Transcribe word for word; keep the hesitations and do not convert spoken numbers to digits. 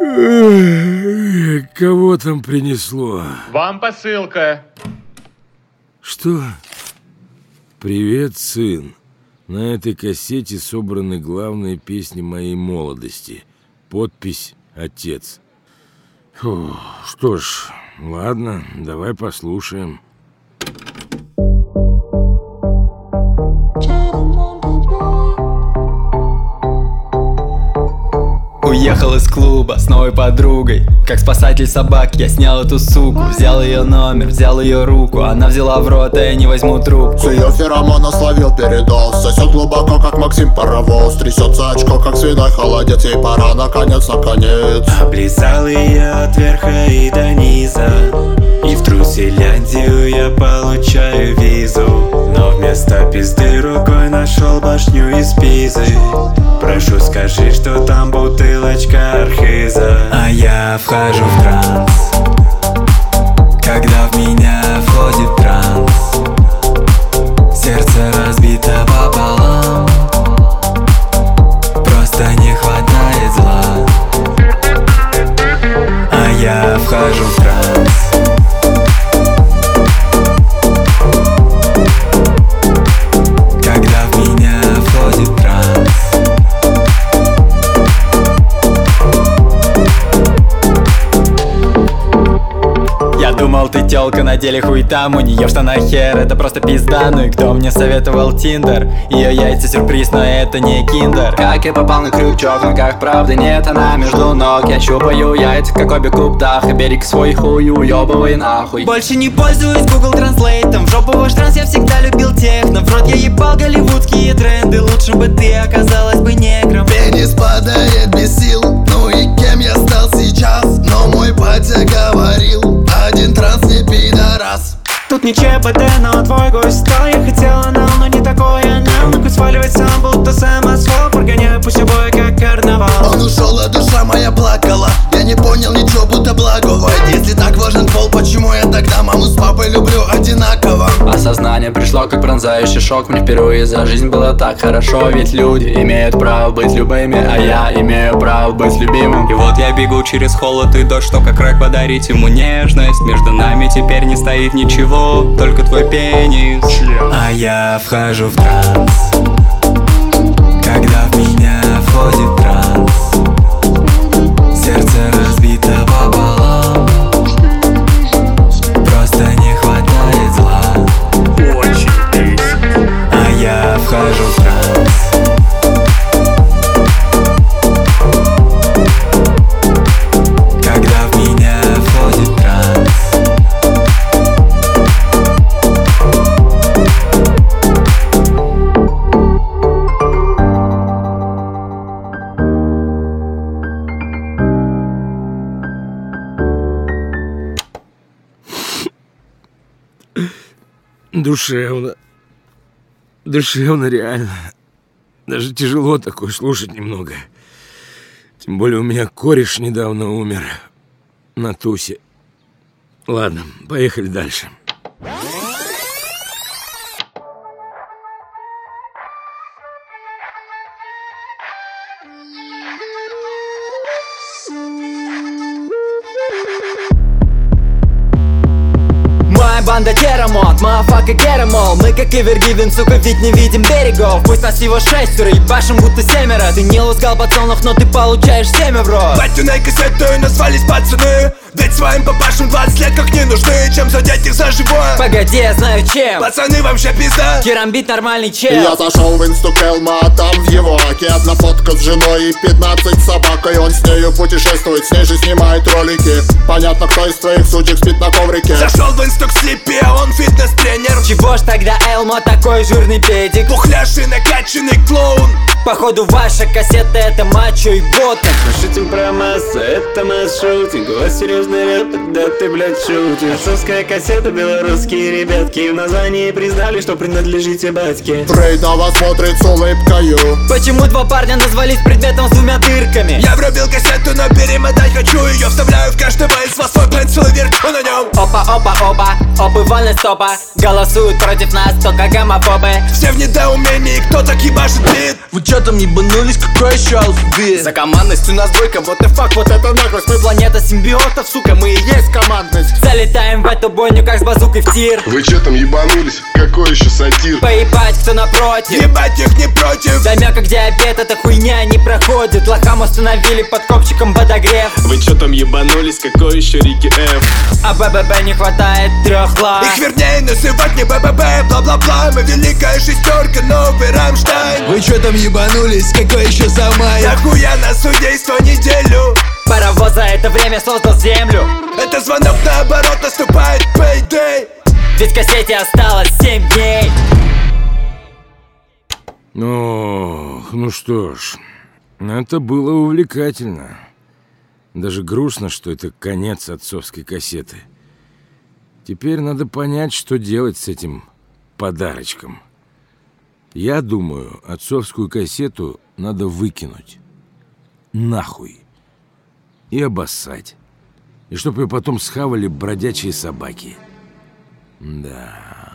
Кого там принесло? Вам посылка. Что? Привет, сын. На этой кассете собраны главные песни моей молодости. Подпись «Отец». Фу, что ж, ладно, давай послушаем. Уехал из клуба с новой подругой. Как спасатель собак я снял эту суку. Взял ее номер, взял ее руку. Она взяла в рот, а я не возьму трубку. С ее феромона словил передоз. Сосет глубоко, как Максим Паровоз. Трясется очко, как свиной холодец. Ей пора, наконец, наконец. Облизал ее от верха и до низа. И в Труселяндию я получаю визу. Но вместо пизды рукой нашел башню из Пизы. Прошу, скажи, что там бутылочка архиза. А я вхожу в транс, когда в меня входит транс. Сердце разбито пополам, просто не хватает зла. А я вхожу в транс, когда в меня входит транс. Думал, ты тёлка, на деле хуй там. У неё в штанах хер, это просто пизда. Ну и кто мне советовал Тиндер? Её яйца сюрприз, но это не киндер. Как я попал на крючок, в ногах правды нет, она между ног. Я щупаю яйца, как обе кубдах. И берег свой хуй уёбывай нахуй. Больше не пользуюсь Google Translate. В жопу ваш транс, я всегда любил техно. В рот я ебал голливудские тренды. Лучше бы ты оказалась бы негром. Пенис падает без сил. Ну и кем я стал сейчас? Но мой батя говорил: один транс не пидорас. Тут не ЧПТ, но твой гость стал. Я хотел анал, но не такой анал. Ну-ка сваливать сам, будто сам асфальт. Прогоняю пусть обои, как карнавал. Он ушел, а душа моя плакала. Я не понял ничего, будто благого. Если так важен пол, почему я тогда маму с папой люблю одинаково? Осознание пришло, как пронзающий шок. Мне впервые за жизнь было так хорошо. Ведь люди имеют право быть любыми, а я имею право быть любимым. И вот я бегу через холод и дождь, что как рэк подарить ему нежность. Между нами теперь не стоит ничего, только твой пенис. А я вхожу в транс, когда в меня входит транс. Сердце разбито пополам, просто не хватает зла. Очень. А я вхожу в транс, когда в меня входит транс. Душевно. Душевно, реально. Даже тяжело такое слушать немного. Тем более у меня кореш недавно умер на тусе. Ладно, поехали дальше. Банда Терамонт, мафака Керамол. Мы как Эвергивен, сука, ведь не видим берегов. Пусть нас всего шестеро, ебашим будто семеро. Ты не ласкал пацанов, но ты получаешь семя в рот. Батюной кассетой назвались пацаны. Ведь своим папашам двадцать лет как не нужны. Чем задеть их за живое? Погоди, я знаю чем. Пацаны, вам вообще пизда. Керамбит нормальный чел. Я зашел в инсту Келма, а там в его оке одна фотка с женой и пятнадцать собакой. Он с нею путешествует, с ней же снимает ролики. Понятно, кто из твоих сучек спит на коврике. Зашел в инсту к Слиппи, а он фитнес-тренер. Чего ж тогда Элмо такой жирный педик? Пухляший накачанный клоун. Походу ваша кассета это мачо и ботом. Шутим про массу, это масс-шутинг. У вас серьезный рэп, когда ты, блядь, шутишь. Отцовская кассета, белорусские ребятки. В названии признали, что принадлежите батьке. Трейд на вас смотрит с улыбкою. Почему два парня назвались предметом с двумя дырками? Я врубил кассету, но перемотать хочу ее. Вставляю в каждого из вас свой пенсил и верчу на нем. йоу. Опа, опа, опа, опы вольно стопа. Голосуют против нас только гомофобы. Все в недоумении, кто так ебашит бит. Вы чё там ебанулись, какой еще алфавит? За командность у нас двойка, вот и факт, вот это наглость. Мы планета симбиотов, сука, мы и есть командность. Залетаем в эту бойню, как с базукой в тир. Вы чё там ебанулись, какой еще сатир? Поебать, кто напротив. Ебать их не против. Домя как диабет, эта хуйня не проходит. Лохам установили под копчиком подогрев. Вы чё там ебанулись, какой еще Рики Ф? А БББ не хватает трех ла. Их вернее называть не БББ, бла-бла-бла. Мы великая шестерка, новый Рамштайн. Вы чё там ебанулись, какой еще Самай? Нахуя на судейство неделю? Паровоз за это время создал землю. Это звонок наоборот, наступает payday. Ведь кассете осталось семь дней. Ох, ну что ж, это было увлекательно. Даже грустно, что это конец отцовской кассеты. Теперь надо понять, что делать с этим подарочком. Я думаю, отцовскую кассету надо выкинуть. Нахуй. И обоссать. И чтоб ее потом схавали бродячие собаки. Да...